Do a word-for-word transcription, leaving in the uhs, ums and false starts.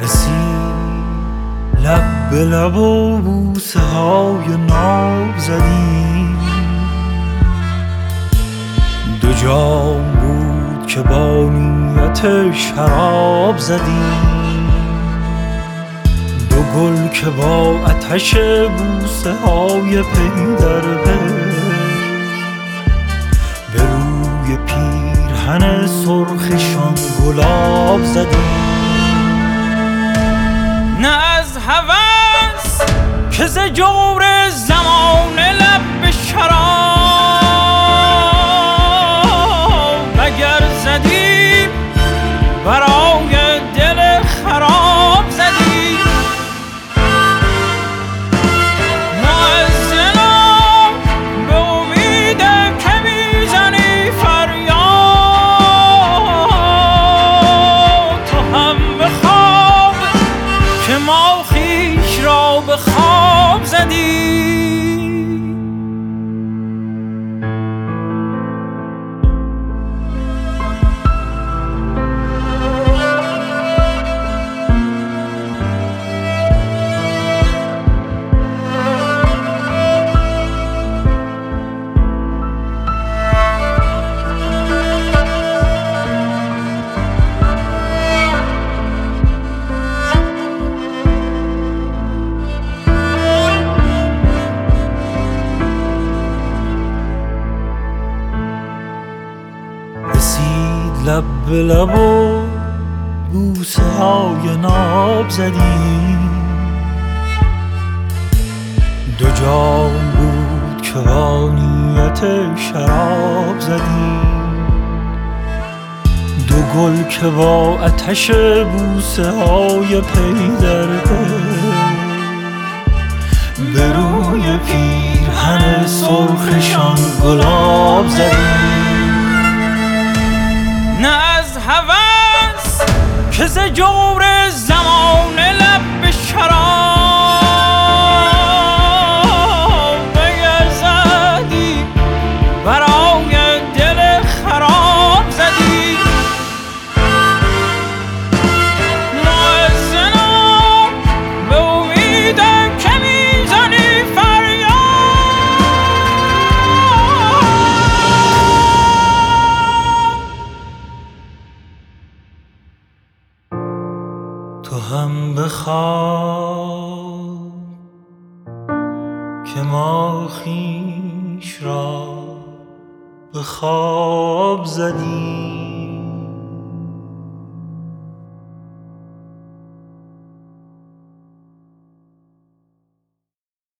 رسید لب به لب و بوسه های ناب زدیم. دو جام بود که با نیت شراب زدیم. دو گل که با آتش بوسه های پی در پی به روی پیرهن سرخشان گلاب زدیم. نه از هوس که ز جور زمان لب به شراب اگر زدیم برای دل خراب زدیم. مؤذنا به امید که میزنی فریاد تو هم به خواب که ما خویش را به خواب زدیم. رسید لب به لب و بوسه های ناب زدیم. دو جام بود که با نیت شراب زدیم. دو گل که با آتش بوسه های پی در پی به روی پیرهن سرخشان گلاب زدیم. نه از هوس که ز جور زمان لب به شراب اگر زدیم برای دل خراب زدیم. مؤذنا به امید که میزنی فریاد تو هم بخواب که ما خویش را به خواب زدیم.